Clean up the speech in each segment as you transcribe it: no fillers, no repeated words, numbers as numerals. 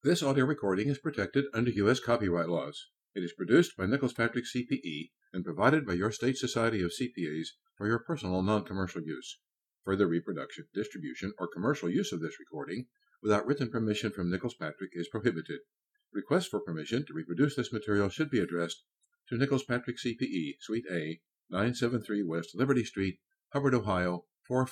This audio recording is protected under U.S. copyright laws. It is produced by Nicholas Patrick CPE and provided by your state society of CPAs for your personal non-commercial use. Further reproduction, distribution, or commercial use of this recording without written permission from Nicholas Patrick is prohibited. Requests for permission to reproduce this material should be addressed to Nicholas Patrick CPE, Suite A, 973 West Liberty Street, Hubbard, Ohio,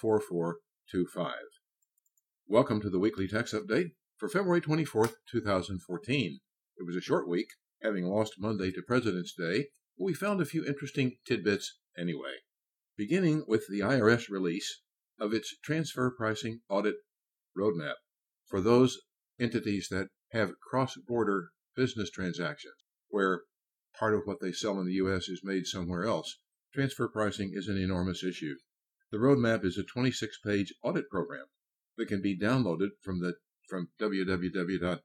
44425. Welcome to the weekly tax update for February 24th, 2014. It was a short week, having lost Monday to President's Day, but we found a few interesting tidbits anyway. Beginning with the IRS release of its transfer pricing audit roadmap for those entities that have cross-border business transactions, where part of what they sell in the U.S. is made somewhere else. Transfer pricing is an enormous issue. The roadmap is a 26-page audit program that can be downloaded from www.irs.gov.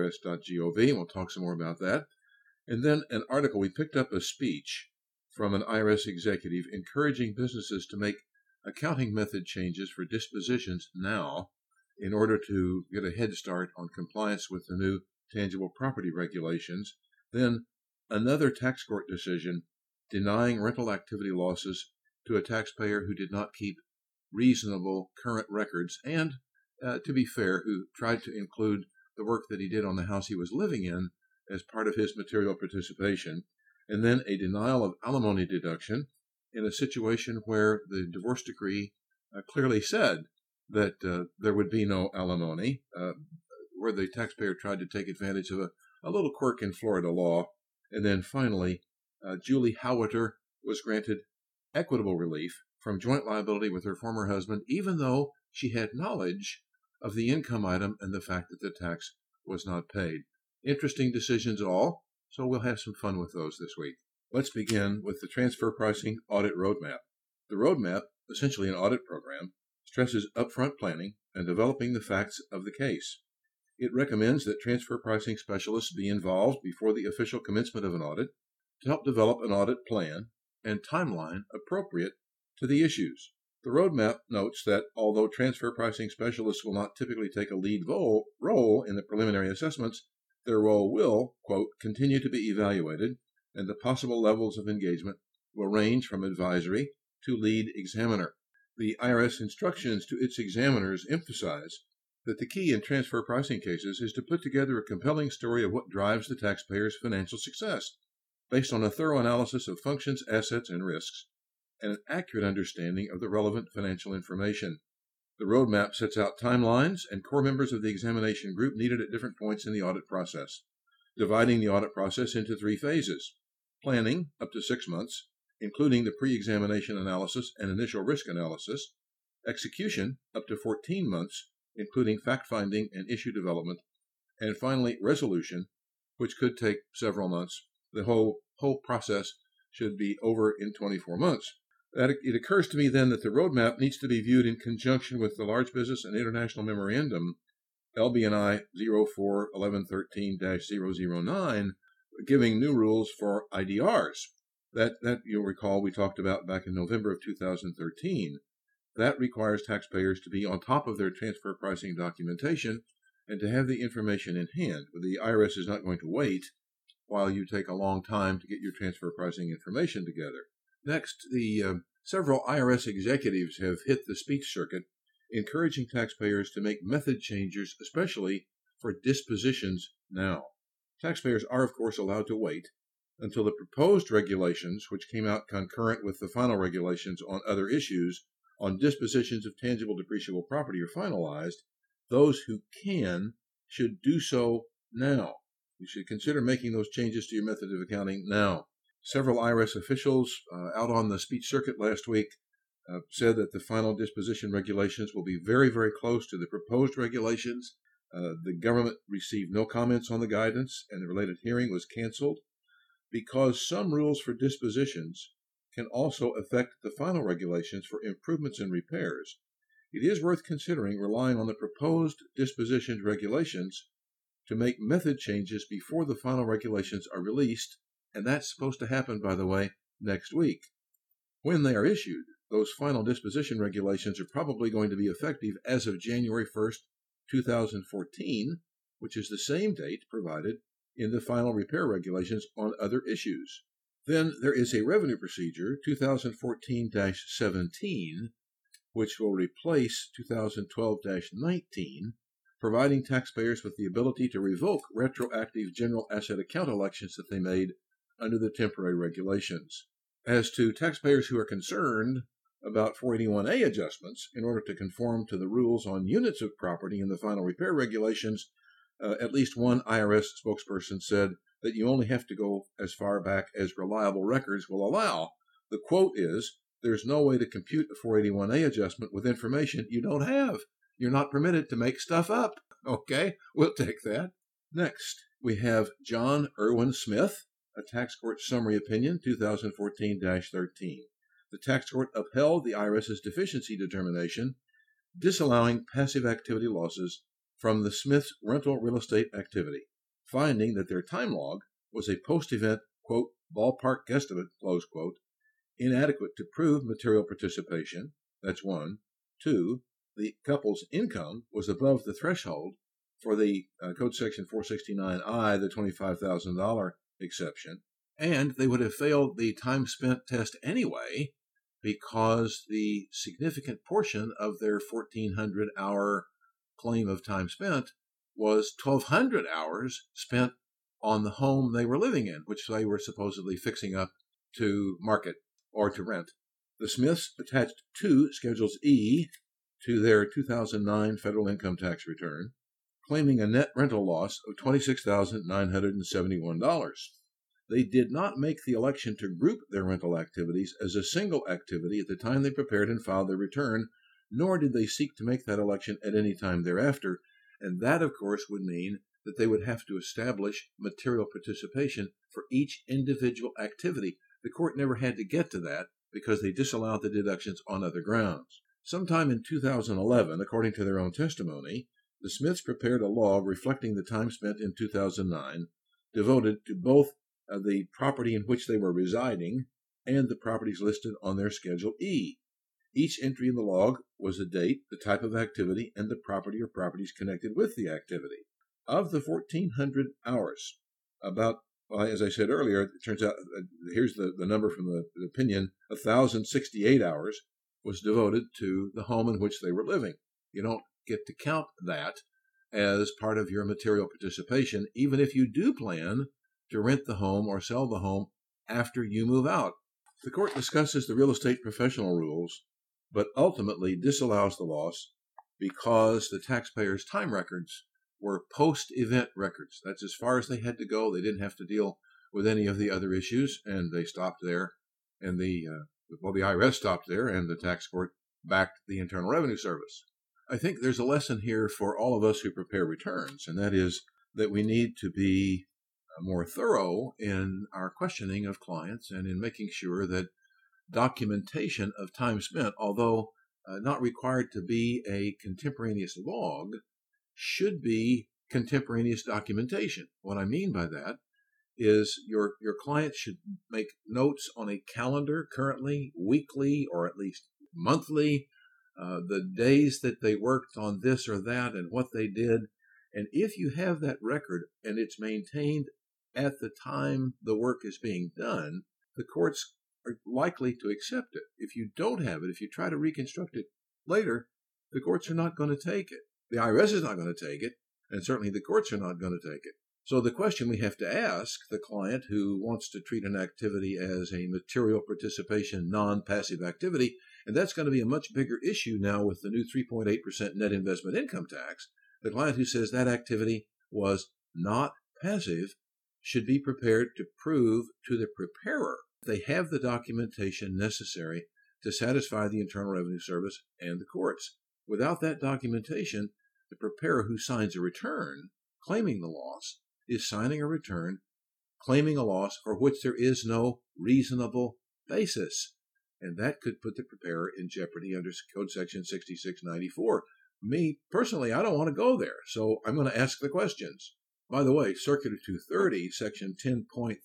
We'll talk some more about that. And then an article, we picked up a speech from an IRS executive encouraging businesses to make accounting method changes for dispositions now in order to get a head start on compliance with the new tangible property regulations. Then another tax court decision denying rental activity losses to a taxpayer who did not keep reasonable current records and, to be fair, who tried to include the work that he did on the house he was living in as part of his material participation. And then a denial of alimony deduction in a situation where the divorce decree clearly said that there would be no alimony, where the taxpayer tried to take advantage of a little quirk in Florida law. And then finally, Julie Howitter was granted equitable relief from joint liability with her former husband, even though she had knowledge of the income item and the fact that the tax was not paid. Interesting decisions all, so we'll have some fun with those this week. Let's begin with the transfer pricing audit roadmap. The roadmap, essentially an audit program, stresses upfront planning and developing the facts of the case. It recommends that transfer pricing specialists be involved before the official commencement of an audit to help develop an audit plan and timeline appropriate to the issues. The roadmap notes that although transfer pricing specialists will not typically take a lead role in the preliminary assessments, their role will, quote, continue to be evaluated, and the possible levels of engagement will range from advisory to lead examiner. The IRS instructions to its examiners emphasize that the key in transfer pricing cases is to put together a compelling story of what drives the taxpayer's financial success, based on a thorough analysis of functions, assets, and risks, and an accurate understanding of the relevant financial information. The roadmap sets out timelines and core members of the examination group needed at different points in the audit process, dividing the audit process into 3 phases. Planning, up to 6 months, including the pre-examination analysis and initial risk analysis. Execution, up to 14 months, including fact-finding and issue development. And finally, resolution, which could take several months. The whole process should be over in 24 months. It occurs to me then that the roadmap needs to be viewed in conjunction with the Large Business and International Memorandum, LBNI 04-1113-009, giving new rules for IDRs. That you'll recall we talked about back in November of 2013. That requires taxpayers to be on top of their transfer pricing documentation and to have the information in hand. The IRS is not going to wait while you take a long time to get your transfer pricing information together. Next, several IRS executives have hit the speech circuit, encouraging taxpayers to make method changes, especially for dispositions now. Taxpayers are, of course, allowed to wait until the proposed regulations, which came out concurrent with the final regulations on other issues on dispositions of tangible depreciable property, are finalized. Those who can should do so now. You should consider making those changes to your method of accounting now. Several IRS officials out on the speech circuit last week said that the final disposition regulations will be very, very close to the proposed regulations. The government received no comments on the guidance, and the related hearing was canceled because some rules for dispositions can also affect the final regulations for improvements and repairs. It is worth considering relying on the proposed dispositions regulations to make method changes before the final regulations are released, and that's supposed to happen, by the way, next week. When they are issued, those final disposition regulations are probably going to be effective as of January 1st, 2014, which is the same date provided in the final repair regulations on other issues. Then there is a revenue procedure, 2014-17, which will replace 2012-19, providing taxpayers with the ability to revoke retroactive general asset account elections that they made under the temporary regulations. As to taxpayers who are concerned about 481A adjustments in order to conform to the rules on units of property in the final repair regulations, at least one IRS spokesperson said that you only have to go as far back as reliable records will allow. The quote is, "There's no way to compute a 481A adjustment with information you don't have. You're not permitted to make stuff up." Okay, we'll take that. Next, we have John Irwin Smith, a tax court summary opinion, 2014-13. The tax court upheld the IRS's deficiency determination, disallowing passive activity losses from the Smiths' rental real estate activity, finding that their time log was a post-event, quote, ballpark guesstimate, close quote, inadequate to prove material participation. That's one. Two, the couple's income was above the threshold for the Code Section 469I, the $25,000 exception, and they would have failed the time spent test anyway because the significant portion of their 1,400-hour claim of time spent was 1,200 hours spent on the home they were living in, which they were supposedly fixing up to market or to rent. The Smiths attached two Schedules E to their 2009 federal income tax return, claiming a net rental loss of $26,971. They did not make the election to group their rental activities as a single activity at the time they prepared and filed their return, nor did they seek to make that election at any time thereafter, and that, of course, would mean that they would have to establish material participation for each individual activity. The court never had to get to that because they disallowed the deductions on other grounds. Sometime in 2011, according to their own testimony, the Smiths prepared a log reflecting the time spent in 2009, devoted to both the property in which they were residing and the properties listed on their Schedule E. Each entry in the log was a date, the type of activity, and the property or properties connected with the activity. Of the 1,400 hours, about, as I said earlier, it turns out, here's the number from the opinion, 1,068 hours was devoted to the home in which they were living. You don't get to count that as part of your material participation, even if you do plan to rent the home or sell the home after you move out. The court discusses the real estate professional rules, but ultimately disallows the loss because the taxpayers' time records were post-event records. That's as far as they had to go. They didn't have to deal with any of the other issues, and they stopped there. And the IRS stopped there, and the tax court backed the Internal Revenue Service. I think there's a lesson here for all of us who prepare returns, and that is that we need to be more thorough in our questioning of clients and in making sure that documentation of time spent, although not required to be a contemporaneous log, should be contemporaneous documentation. What I mean by that is your client should make notes on a calendar currently, weekly, or at least monthly, the days that they worked on this or that and what they did. And if you have that record and it's maintained at the time the work is being done, the courts are likely to accept it. If you don't have it, if you try to reconstruct it later, the courts are not going to take it. The IRS is not going to take it, and certainly the courts are not going to take it. So the question we have to ask the client who wants to treat an activity as a material participation, non-passive activity, and that's going to be a much bigger issue now with the new 3.8% net investment income tax, the client who says that activity was not passive should be prepared to prove to the preparer they have the documentation necessary to satisfy the Internal Revenue Service and the courts. Without that documentation, the preparer who signs a return claiming the loss is signing a return claiming a loss for which there is no reasonable basis. And that could put the preparer in jeopardy under Code Section 6694. Me, personally, I don't want to go there, so I'm going to ask the questions. By the way, Circular 230, Section 10.34,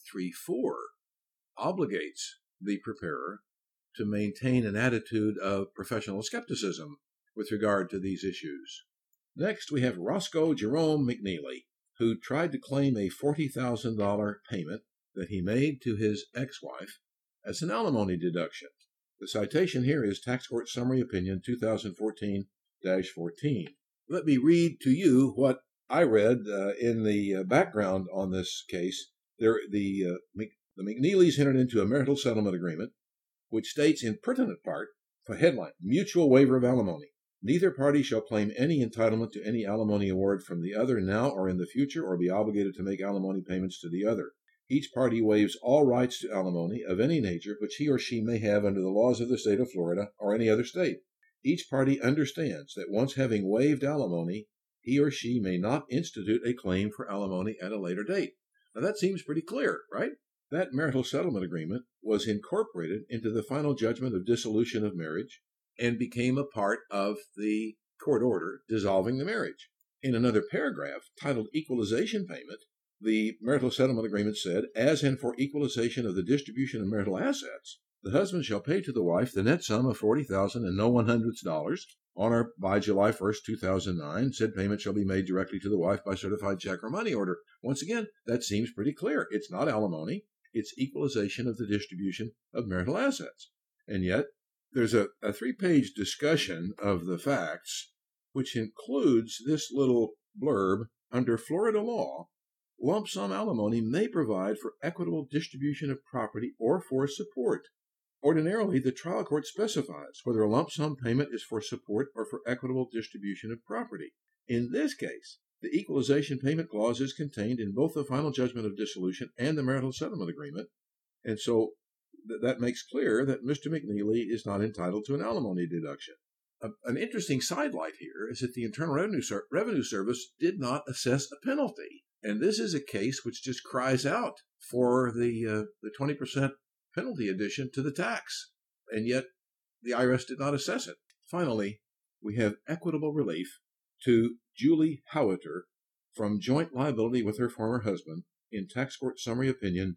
obligates the preparer to maintain an attitude of professional skepticism with regard to these issues. Next, we have Roscoe Jerome McNeely, who tried to claim a $40,000 payment that he made to his ex-wife as an alimony deduction. The citation here is Tax Court Summary Opinion 2014-14. Let me read to you what I read in the background on this case. The McNeelys entered into a marital settlement agreement, which states in pertinent part, for headline, mutual waiver of alimony. Neither party shall claim any entitlement to any alimony award from the other now or in the future, or be obligated to make alimony payments to the other. Each party waives all rights to alimony of any nature which he or she may have under the laws of the state of Florida or any other state. Each party understands that once having waived alimony, he or she may not institute a claim for alimony at a later date. Now that seems pretty clear, right? That marital settlement agreement was incorporated into the final judgment of dissolution of marriage and became a part of the court order dissolving the marriage. In another paragraph titled Equalization Payment, the marital settlement agreement said, as and for equalization of the distribution of marital assets, the husband shall pay to the wife the net sum of $40,000 and no $100 on or by July 1st, 2009. Said payment shall be made directly to the wife by certified check or money order. Once again, that seems pretty clear. It's not alimony. It's equalization of the distribution of marital assets. And yet, there's a 3-page discussion of the facts, which includes this little blurb. Under Florida law, lump sum alimony may provide for equitable distribution of property or for support. Ordinarily, the trial court specifies whether a lump sum payment is for support or for equitable distribution of property. In this case, the equalization payment clause is contained in both the final judgment of dissolution and the marital settlement agreement, and so that makes clear that Mr. McNeely is not entitled to an alimony deduction. An interesting sidelight here is that the Internal Revenue Service did not assess a penalty, and this is a case which just cries out for the 20% penalty addition to the tax, and yet the IRS did not assess it. Finally, we have equitable relief to Julie Howitter from joint liability with her former husband in Tax Court Summary Opinion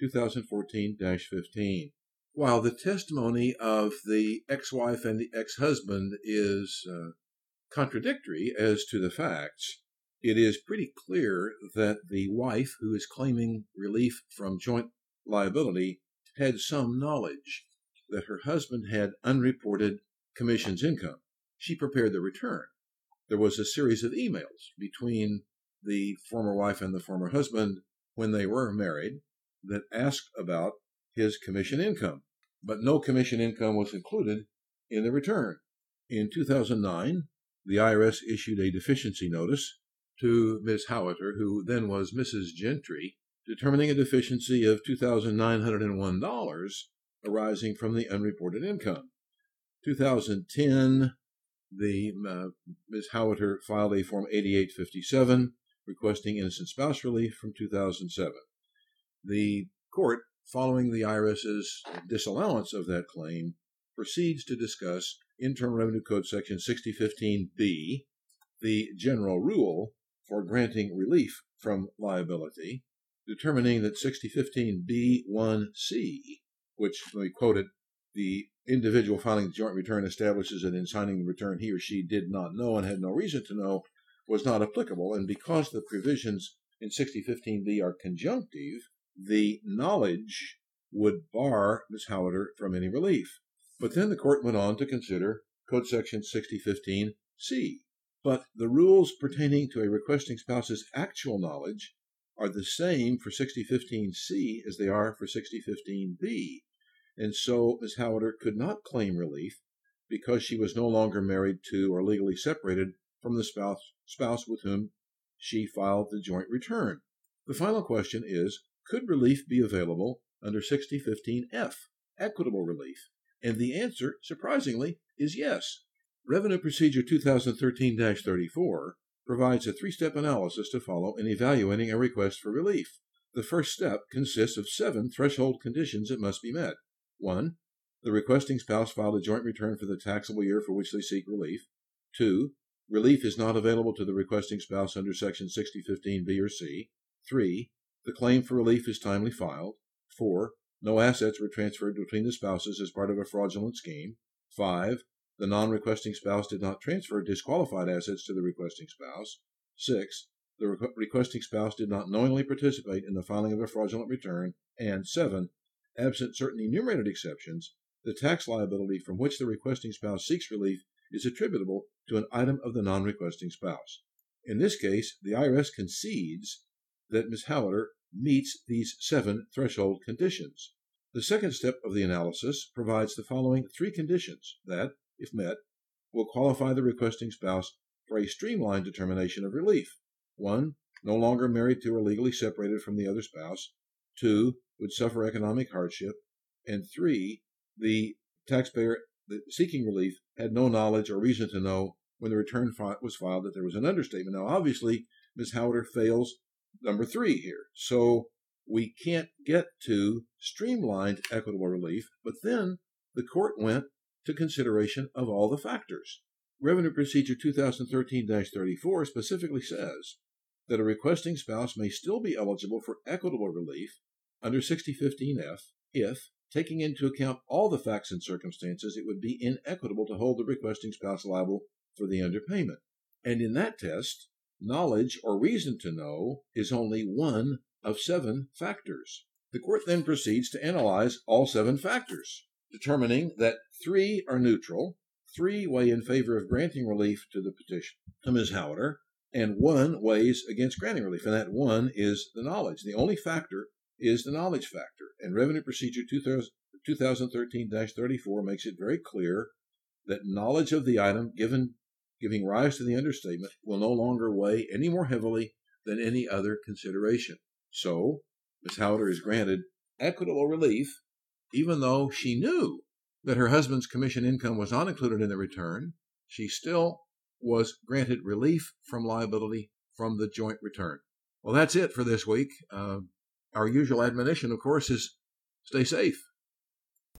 2014-15. While the testimony of the ex-wife and the ex-husband is contradictory as to the facts, it is pretty clear that the wife who is claiming relief from joint liability had some knowledge that her husband had unreported commissions income. She prepared the return. There was a series of emails between the former wife and the former husband when they were married that asked about his commission income, but no commission income was included in the return. In 2009, the IRS issued a deficiency notice to Ms. Howitter, who then was Mrs. Gentry, determining a deficiency of $2,901 arising from the unreported income. 2010, Ms. Howitter filed a Form 8857 requesting innocent spouse relief from 2007. The court, following the IRS's disallowance of that claim, proceeds to discuss Internal Revenue Code Section 6015B, the general rule for granting relief from liability, determining that 6015B1C, which, let me quote it, the individual filing the joint return establishes that in signing the return he or she did not know and had no reason to know, was not applicable, and because the provisions in 6015B are conjunctive, the knowledge would bar Ms. Howitter from any relief. But then the court went on to consider Code Section 6015C. But the rules pertaining to a requesting spouse's actual knowledge are the same for 6015C as they are for 6015B. And so Ms. Howitter could not claim relief because she was no longer married to or legally separated from the spouse with whom she filed the joint return. The final question is, could relief be available under 6015F, equitable relief? And the answer, surprisingly, is yes. Revenue Procedure 2013-34 provides a 3-step analysis to follow in evaluating a request for relief. The first step consists of 7 threshold conditions that must be met. 1. The requesting spouse filed a joint return for the taxable year for which they seek relief. 2. Relief is not available to the requesting spouse under Section 6015B or C. 3. The claim for relief is timely filed. 4. No assets were transferred between the spouses as part of a fraudulent scheme. 5. The non-requesting spouse did not transfer disqualified assets to the requesting spouse. 6. the requesting spouse did not knowingly participate in the filing of a fraudulent return, and 7, absent certain enumerated exceptions, the tax liability from which the requesting spouse seeks relief is attributable to an item of the non-requesting spouse. In this case, the IRS concedes that Ms. Hallader meets these 7 threshold conditions. The second step of the analysis provides the following 3 conditions that, if met, will qualify the requesting spouse for a streamlined determination of relief. 1, no longer married to or legally separated from the other spouse. 2, would suffer economic hardship. And 3, the taxpayer seeking relief had no knowledge or reason to know when the return was filed that there was an understatement. Now, obviously, Ms. Hallader fails number 3 here. So we can't get to streamlined equitable relief, but then the court went to consideration of all the factors. Revenue Procedure 2013-34 specifically says that a requesting spouse may still be eligible for equitable relief under 6015F if, taking into account all the facts and circumstances, it would be inequitable to hold the requesting spouse liable for the underpayment. And in that test, knowledge or reason to know is only one of 7 factors. The court then proceeds to analyze all 7 factors, determining that 3 are neutral, 3 weigh in favor of granting relief to the petition to Ms. Hallader, and 1 weighs against granting relief, and that 1 is the knowledge. The only factor is the knowledge factor, and Revenue Procedure 2013-34 makes it very clear that knowledge of the item giving rise to the understatement will no longer weigh any more heavily than any other consideration. So, Ms. Hallader is granted equitable relief, even though she knew that her husband's commission income was not included in the return. She still was granted relief from liability from the joint return. Well, that's it for this week. Our usual admonition, of course, is stay safe.